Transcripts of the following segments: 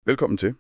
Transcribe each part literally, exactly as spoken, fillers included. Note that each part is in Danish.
Velkommen til.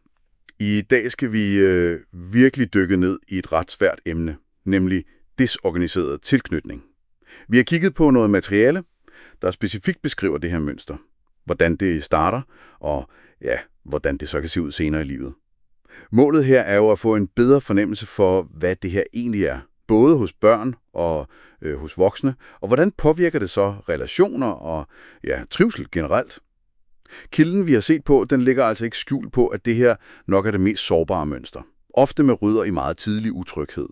I dag skal vi øh, virkelig dykke ned i et ret svært emne, nemlig desorganiseret tilknytning. Vi har kigget på noget materiale, der specifikt beskriver det her mønster. Hvordan det starter, og ja, hvordan det så kan se ud senere i livet. Målet her er jo at få en bedre fornemmelse for, hvad det her egentlig er. Både hos børn og øh, hos voksne, og hvordan påvirker det så relationer og ja, trivsel generelt. Kilden, vi har set på, den ligger altså ikke skjult på, at det her nok er det mest sårbare mønster. Ofte med rødder i meget tidlig utryghed.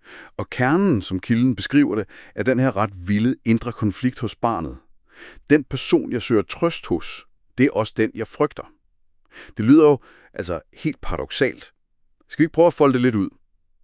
Og kernen, som kilden beskriver det, er den her ret vilde indre konflikt hos barnet. Den person, jeg søger trøst hos, det er også den, jeg frygter. Det lyder jo altså helt paradoksalt. Skal vi prøve at folde det lidt ud?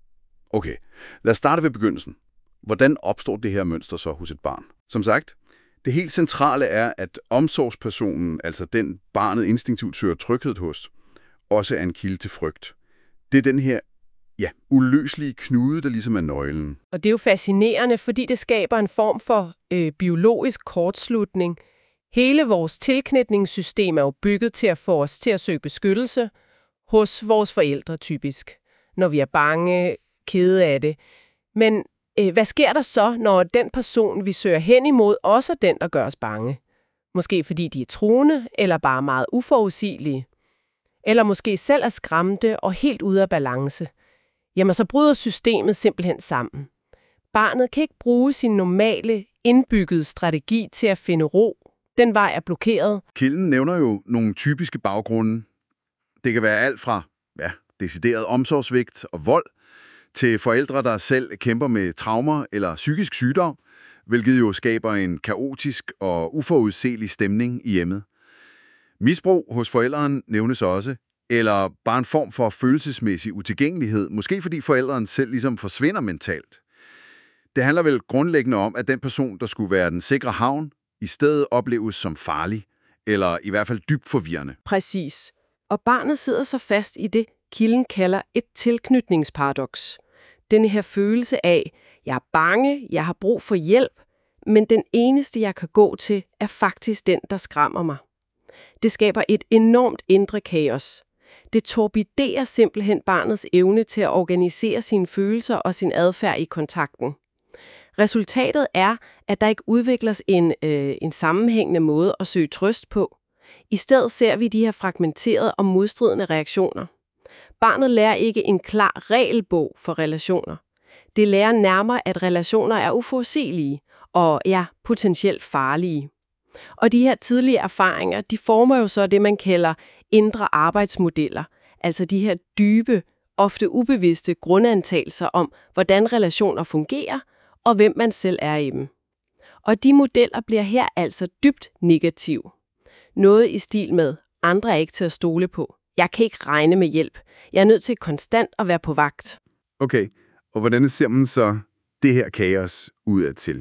Okay, lad os starte ved begyndelsen. Hvordan opstår det her mønster så hos et barn? Som sagt, det helt centrale er, at omsorgspersonen, altså den barnet instinktivt søger tryghed hos, også er en kilde til frygt. Det er den her, ja, uløselige knude, der ligesom er nøglen. Og det er jo fascinerende, fordi det skaber en form for øh, biologisk kortslutning. Hele vores tilknytningssystem er jo bygget til at få os til at søge beskyttelse hos vores forældre typisk, når vi er bange, kede af det. Men øh, hvad sker der så, når den person, vi søger hen imod, også er den, der gør os bange? Måske fordi de er truende, eller bare meget uforudsigelige. Eller måske selv er skræmte og helt ude af balance. Jamen, så bryder systemet simpelthen sammen. Barnet kan ikke bruge sin normale, indbyggede strategi til at finde ro. Den vej er blokeret. Kilden nævner jo nogle typiske baggrunde. Det kan være alt fra ja, decideret omsorgsvigt og vold, til forældre, der selv kæmper med traumer eller psykisk sygdom, hvilket jo skaber en kaotisk og uforudselig stemning i hjemmet. Misbrug hos forældrene nævnes også, eller bare en form for følelsesmæssig utilgængelighed, måske fordi forældrene selv ligesom forsvinder mentalt. Det handler vel grundlæggende om, at den person, der skulle være den sikre havn, i stedet opleves som farlig, eller i hvert fald dybt forvirrende. Præcis. Og barnet sidder så fast i det, kilden kalder et tilknytningsparadoks. Denne her følelse af, jeg er bange, jeg har brug for hjælp, men den eneste, jeg kan gå til, er faktisk den, der skræmmer mig. Det skaber et enormt indre kaos. Det torpederer simpelthen barnets evne til at organisere sine følelser og sin adfærd i kontakten. Resultatet er, at der ikke udvikles en, øh, en sammenhængende måde at søge trøst på. I stedet ser vi de her fragmenterede og modstridende reaktioner. Barnet lærer ikke en klar regelbog for relationer. Det lærer nærmere, at relationer er uforudsigelige og ja, potentielt farlige. Og de her tidlige erfaringer, de former jo så det, man kalder indre arbejdsmodeller, altså de her dybe, ofte ubevidste grundantagelser om, hvordan relationer fungerer, og hvem man selv er i dem. Og de modeller bliver her altså dybt negative. Noget i stil med, andre er ikke til at stole på. Jeg kan ikke regne med hjælp. Jeg er nødt til konstant at være på vagt. Okay, og hvordan ser man så det her kaos udadtil?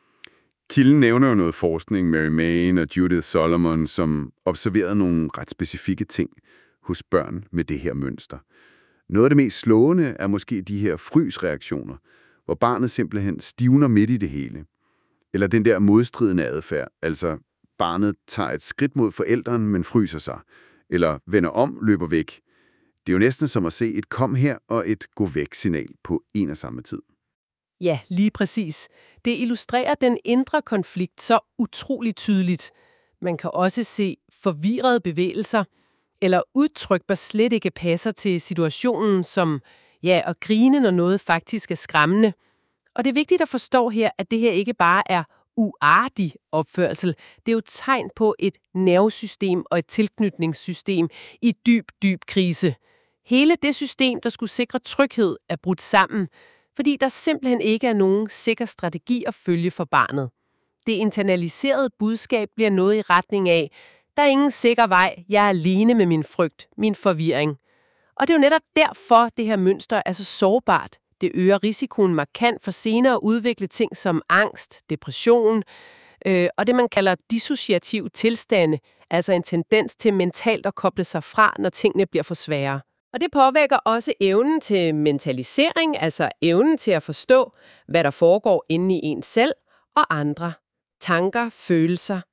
Kilden nævner jo noget forskning, Mary Main og Judith Solomon, som observerede nogle ret specifikke ting hos børn med det her mønster. Noget af det mest slående er måske de her frysreaktioner, hvor barnet simpelthen stivner midt i det hele. Eller den der modstridende adfærd, altså barnet tager et skridt mod forældrene, men fryser sig, eller vender om, løber væk. Det er jo næsten som at se et kom her og et gå væk-signal på en og samme tid. Ja, lige præcis. Det illustrerer den indre konflikt så utroligt tydeligt. Man kan også se forvirrede bevægelser, eller udtryk, der slet ikke passer til situationen, som ja, at grine, når noget faktisk er skræmmende. Og det er vigtigt at forstå her, at det her ikke bare er uartig opførsel. Det er jo tegn på et nervesystem og et tilknytningssystem i dyb, dyb krise. Hele det system, der skulle sikre tryghed, er brudt sammen, fordi der simpelthen ikke er nogen sikker strategi at følge for barnet. Det internaliserede budskab bliver noget i retning af, der er ingen sikker vej, jeg er alene med min frygt, min forvirring. Og det er jo netop derfor, det her mønster er så sårbart. Det øger risikoen markant for senere at udvikle ting som angst, depression øh, og det, man kalder dissociative tilstande, altså en tendens til mentalt at koble sig fra, når tingene bliver for svære. Og det påvirker også evnen til mentalisering, altså evnen til at forstå, hvad der foregår inde i en selv og andre. Tanker, følelser.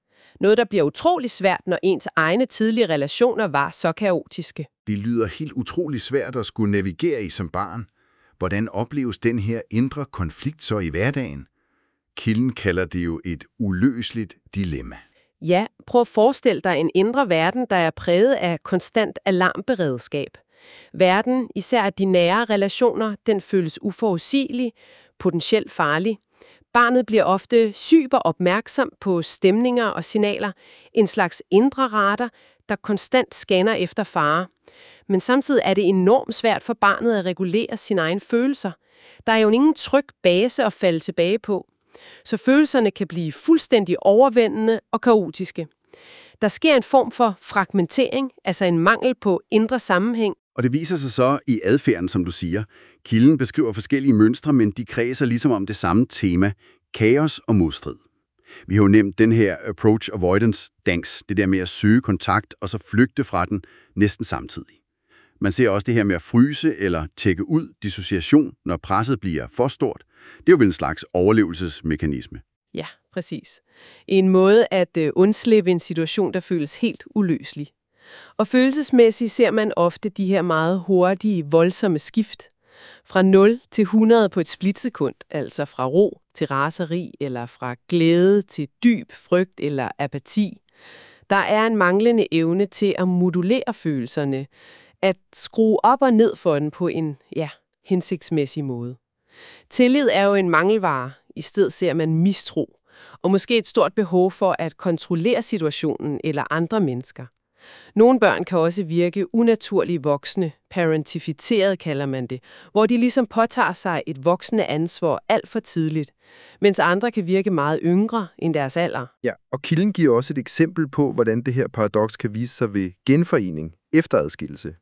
Noget, der bliver utrolig svært, når ens egne tidlige relationer var så kaotiske. Det lyder helt utrolig svært at skulle navigere i som barn. Hvordan opleves den her indre konflikt så i hverdagen? Kilden kalder det jo et uløseligt dilemma. Ja, prøv at forestille dig en indre verden, der er præget af konstant alarmberedskab. Verden, især de nære relationer, den føles uforudsigelig, potentielt farlig. Barnet bliver ofte super opmærksom på stemninger og signaler, en slags indre radar, der konstant scanner efter fare. Men samtidig er det enormt svært for barnet at regulere sine egne følelser. Der er jo ingen tryg base at falde tilbage på. Så følelserne kan blive fuldstændig overvældende og kaotiske. Der sker en form for fragmentering, altså en mangel på indre sammenhæng. Og det viser sig så i adfærden, som du siger. Kilden beskriver forskellige mønstre, men de kredser ligesom om det samme tema, kaos og modstrid. Vi har jo nemt den her approach avoidance dans, det der med at søge kontakt og så flygte fra den næsten samtidig. Man ser også det her med at fryse eller tjekke ud, dissociation, når presset bliver for stort. Det er jo vel en slags overlevelsesmekanisme. Ja, præcis. En måde at øh, undslippe en situation, der føles helt uløselig. Og følelsesmæssigt ser man ofte de her meget hurtige, voldsomme skift. Fra nul til hundrede på et splitsekund, altså fra ro til raseri, eller fra glæde til dyb frygt eller apati. Der er en manglende evne til at modulere følelserne, at skrue op og ned for den på en, ja, hensigtsmæssig måde. Tillid er jo en mangelvare, i stedet ser man mistro, og måske et stort behov for at kontrollere situationen eller andre mennesker. Nogle børn kan også virke unaturligt voksne, parentificeret kalder man det, hvor de ligesom påtager sig et voksende ansvar alt for tidligt, mens andre kan virke meget yngre end deres alder. Ja, og kilden giver også et eksempel på, hvordan det her paradoks kan vise sig ved genforening efter adskillelse.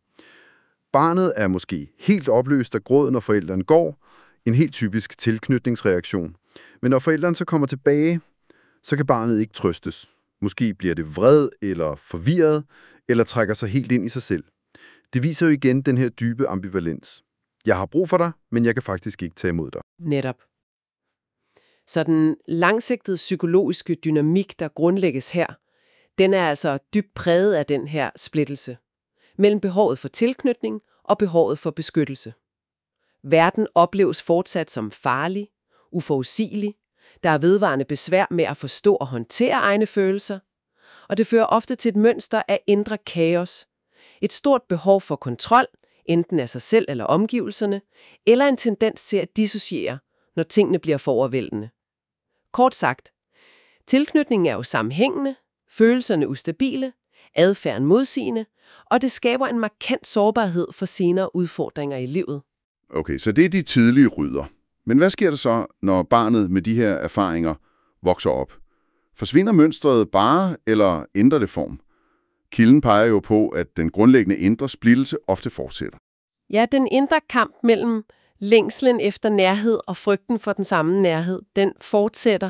Barnet er måske helt opløst af gråd, når forældrene går, en helt typisk tilknytningsreaktion. Men når forældrene så kommer tilbage, så kan barnet ikke trøstes. Måske bliver det vred eller forvirret, eller trækker sig helt ind i sig selv. Det viser jo igen den her dybe ambivalens. Jeg har brug for dig, men jeg kan faktisk ikke tage imod dig. Netop. Så den langsigtede psykologiske dynamik, der grundlægges her, den er altså dybt præget af den her splittelse mellem behovet for tilknytning og behovet for beskyttelse. Verden opleves fortsat som farlig, uforudsigelig. Der er vedvarende besvær med at forstå og håndtere egne følelser, og det fører ofte til et mønster af indre kaos. Et stort behov for kontrol, enten af sig selv eller omgivelserne, eller en tendens til at dissociere, når tingene bliver for overvældende. Kort sagt, tilknytningen er jo sammenhængende, følelserne ustabile, adfærden modsigende, og det skaber en markant sårbarhed for senere udfordringer i livet. Okay, så det er de tidlige rydder. Men hvad sker der så, når barnet med de her erfaringer vokser op? Forsvinder mønstret bare, eller ændrer det form? Kilden peger jo på, at den grundlæggende indre splittelse ofte fortsætter. Ja, den indre kamp mellem længslen efter nærhed og frygten for den samme nærhed, den fortsætter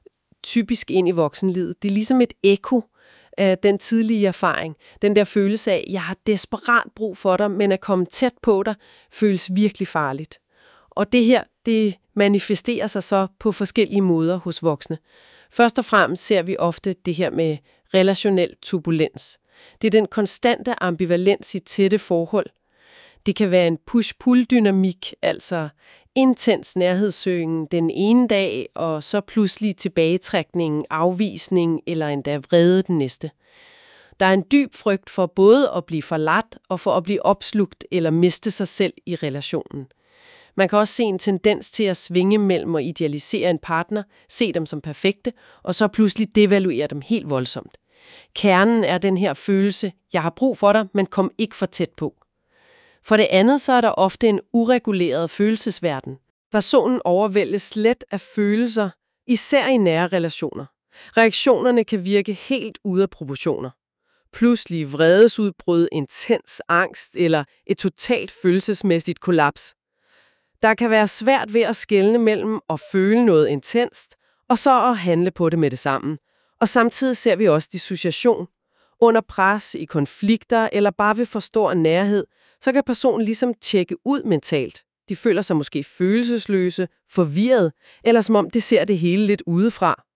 typisk ind i voksenlivet. Det er ligesom et ekko af den tidlige erfaring. Den der følelse af, jeg har desperat brug for dig, men at komme tæt på dig, føles virkelig farligt. Og det her, det manifesterer sig så på forskellige måder hos voksne. Først og fremmest ser vi ofte det her med relationel turbulens. Det er den konstante ambivalens i tætte forhold. Det kan være en push-pull-dynamik, altså intens nærhedssøgen den ene dag, og så pludselig tilbagetrækning, afvisning eller endda vrede den næste. Der er en dyb frygt for både at blive forladt og for at blive opslugt eller miste sig selv i relationen. Man kan også se en tendens til at svinge mellem at idealisere en partner, se dem som perfekte, og så pludselig devaluere dem helt voldsomt. Kernen er den her følelse, jeg har brug for dig, men kom ikke for tæt på. For det andet så er der ofte en ureguleret følelsesverden. Personen overvældes let af følelser, især i nære relationer. Reaktionerne kan virke helt ude af proportioner. Pludselig vredesudbrud, intens angst eller et totalt følelsesmæssigt kollaps. Der kan være svært ved at skelne mellem at føle noget intenst, og så at handle på det med det samme. Og samtidig ser vi også dissociation. Under pres, i konflikter eller bare ved for stor nærhed, så kan personen ligesom tjekke ud mentalt. De føler sig måske følelsesløse, forvirret, eller som om de ser det hele lidt udefra.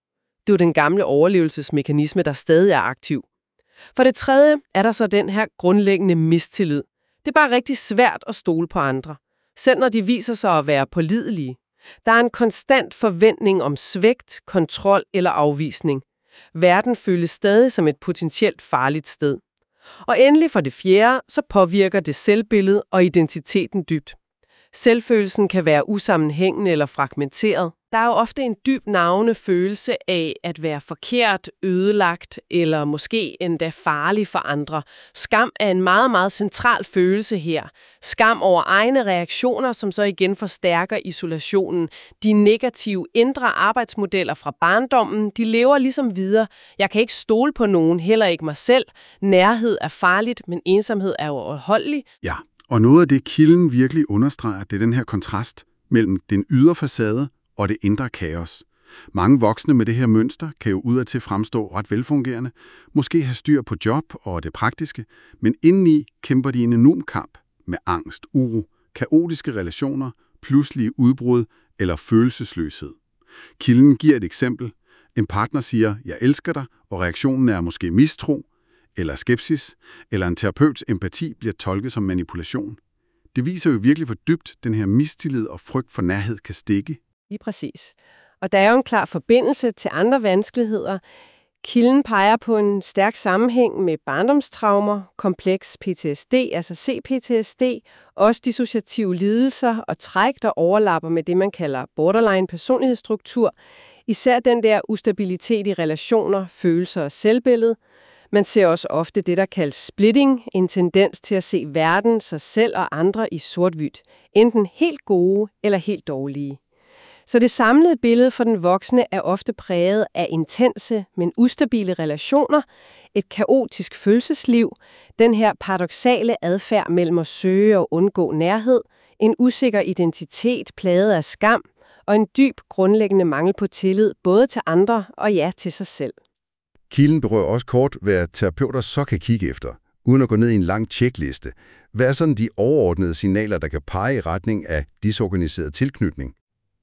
Det er jo den gamle overlevelsesmekanisme, der stadig er aktiv. For det tredje er der så den her grundlæggende mistillid. Det er bare rigtig svært at stole på andre, selv når de viser sig at være pålidelige. Der er en konstant forventning om svigt, kontrol eller afvisning. Verden føles stadig som et potentielt farligt sted. Og endelig for det fjerde, så påvirker det selvbillede og identiteten dybt. Selvfølelsen kan være usammenhængende eller fragmenteret. Der er jo ofte en dyb nagende følelse af at være forkert, ødelagt eller måske endda farlig for andre. Skam er en meget, meget central følelse her. Skam over egne reaktioner, som så igen forstærker isolationen. De negative indre arbejdsmodeller fra barndommen, de lever ligesom videre. Jeg kan ikke stole på nogen, heller ikke mig selv. Nærhed er farligt, men ensomhed er uudholdelig. Ja, og noget af det, kilden virkelig understreger, det er den her kontrast mellem den ydre facade og det indre kaos. Mange voksne med det her mønster kan jo udadtil fremstå ret velfungerende, måske have styr på job og det praktiske, men indeni kæmper de en enorm kamp med angst, uro, kaotiske relationer, pludselige udbrud eller følelsesløshed. Kilden giver et eksempel. En partner siger, jeg elsker dig, og reaktionen er måske mistro eller skepsis, eller en terapeuts empati bliver tolket som manipulation. Det viser jo virkelig, hvor dybt den her mistillid og frygt for nærhed kan stikke. Lige præcis. Og der er jo en klar forbindelse til andre vanskeligheder. Kilden peger på en stærk sammenhæng med barndomstraumer, kompleks P T S D, altså C P T S D, også dissociative lidelser og træk, der overlapper med det, man kalder borderline personlighedsstruktur. Især den der ustabilitet i relationer, følelser og selvbillede. Man ser også ofte det, der kaldes splitting, en tendens til at se verden, sig selv og andre i sort-hvidt. Enten helt gode eller helt dårlige. Så det samlede billede for den voksne er ofte præget af intense, men ustabile relationer, et kaotisk følelsesliv, den her paradoksale adfærd mellem at søge og undgå nærhed, en usikker identitet plaget af skam og en dyb grundlæggende mangel på tillid både til andre og ja til sig selv. Kilden berører også kort, hvad terapeuter så kan kigge efter, uden at gå ned i en lang tjekliste. Hvad er sådan de overordnede signaler, der kan pege i retning af disorganiseret tilknytning?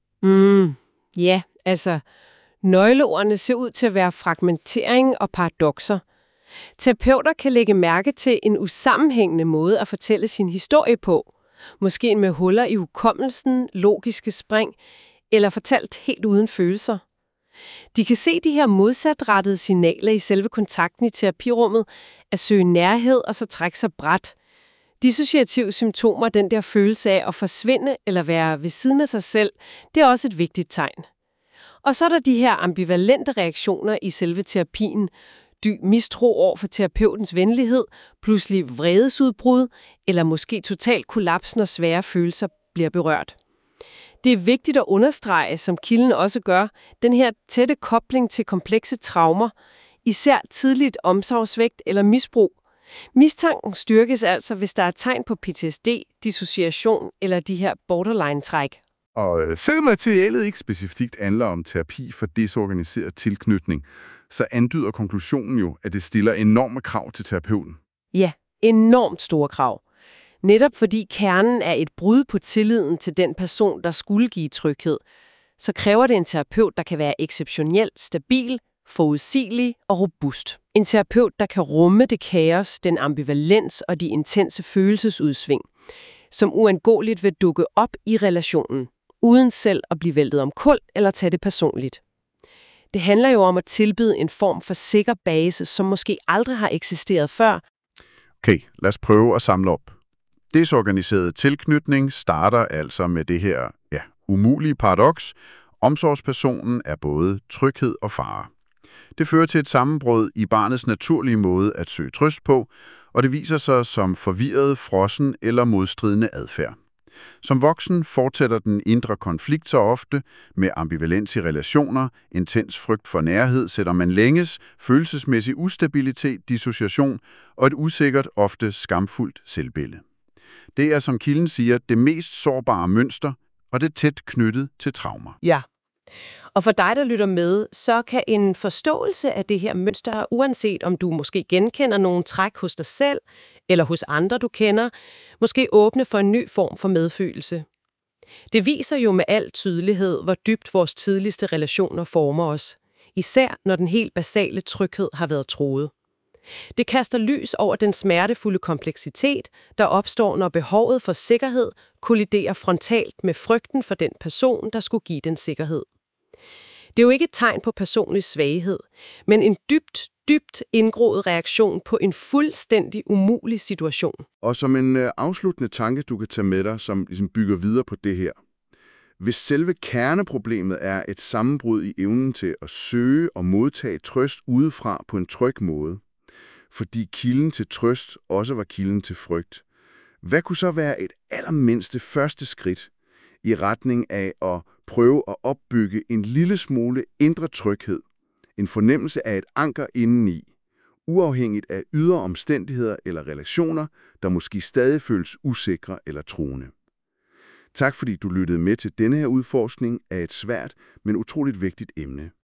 Mm, ja, altså, nøgleordene ser ud til at være fragmentering og paradokser. Terapeuter kan lægge mærke til en usammenhængende måde at fortælle sin historie på. Måske med huller i hukommelsen, logiske spring, eller fortalt helt uden følelser. De kan se de her modsatrettede signaler i selve kontakten i terapirummet, at søge nærhed og så trække sig brat. Dissociative symptomer, den der følelse af at forsvinde eller være ved siden af sig selv, det er også et vigtigt tegn. Og så er der de her ambivalente reaktioner i selve terapien. Dyb mistro over for terapeutens venlighed, pludselig vredesudbrud, eller måske total kollaps, når svære følelser bliver berørt. Det er vigtigt at understrege, som kilden også gør, den her tætte kobling til komplekse traumer, især tidligt omsorgsvægt eller misbrug. Mistanken styrkes altså, hvis der er tegn på P T S D, dissociation eller de her borderline-træk. Og selvom materialet ikke specifikt handler om terapi for desorganiseret tilknytning, så antyder konklusionen jo, at det stiller enorme krav til terapeuten. Ja, enormt store krav. Netop fordi kernen er et brud på tilliden til den person, der skulle give tryghed, så kræver det en terapeut, der kan være exceptionelt stabil, forudsigelig og robust. En terapeut, der kan rumme det kaos, den ambivalens og de intense følelsesudsving, som uundgåeligt vil dukke op i relationen, uden selv at blive væltet omkuld eller tage det personligt. Det handler jo om at tilbyde en form for sikker base, som måske aldrig har eksisteret før. Okay, lad os prøve at samle op. Desorganiseret tilknytning starter altså med det her ja, umulige paradoks. Omsorgspersonen er både tryghed og fare. Det fører til et sammenbrud i barnets naturlige måde at søge trøst på, og det viser sig som forvirret, frossen eller modstridende adfærd. Som voksen fortsætter den indre konflikt så ofte med ambivalens i relationer, intens frygt for nærhed, sætter man længes, følelsesmæssig ustabilitet, dissociation og et usikkert, ofte skamfuldt selvbillede. Det er, som kilden siger, det mest sårbare mønster, og det er tæt knyttet til traumer. Ja. Og for dig, der lytter med, så kan en forståelse af det her mønster, uanset om du måske genkender nogle træk hos dig selv, eller hos andre, du kender, måske åbne for en ny form for medfølelse. Det viser jo med al tydelighed, hvor dybt vores tidligste relationer former os. især når den helt basale tryghed har været truet. Det kaster lys over den smertefulde kompleksitet, der opstår, når behovet for sikkerhed kolliderer frontalt med frygten for den person, der skulle give den sikkerhed. Det er jo ikke et tegn på personlig svaghed, men en dybt, dybt indgroet reaktion på en fuldstændig umulig situation. Og som en øh, afsluttende tanke, du kan tage med dig, som ligesom bygger videre på det her. Hvis selve kerneproblemet er et sammenbrud i evnen til at søge og modtage trøst udefra på en tryg måde, fordi kilden til trøst også var kilden til frygt, hvad kunne så være et allermindste første skridt i retning af at prøve at opbygge en lille smule indre tryghed, en fornemmelse af et anker indeni, uafhængigt af ydre omstændigheder eller relationer, der måske stadig føles usikre eller truende. Tak fordi du lyttede med til denne her udforskning af et svært, men utroligt vigtigt emne.